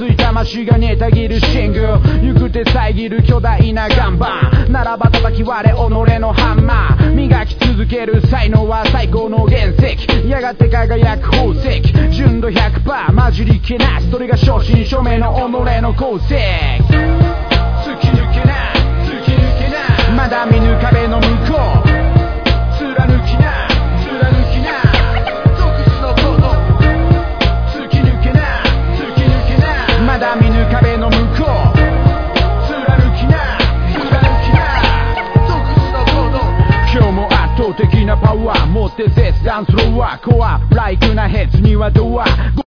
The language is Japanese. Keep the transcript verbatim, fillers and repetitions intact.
熱い魂がネタ切るシングル行く手遮る巨大な岩盤ならば叩き割れ己のハンマー磨き続ける才能は最高の原石やがて輝く宝石純度 ひゃくパーセント 混じり気なしそれが正真正銘の己の功績突き抜けな突き抜けなまだ見ぬ壁の向こう貫きな貫きな独自の行動突き抜けな突き抜けなまだ見ぬ壁の向こう貫きな貫きな独自の行動今日も圧倒的なパワー持って切断するワーコアライクなヘッズにはドア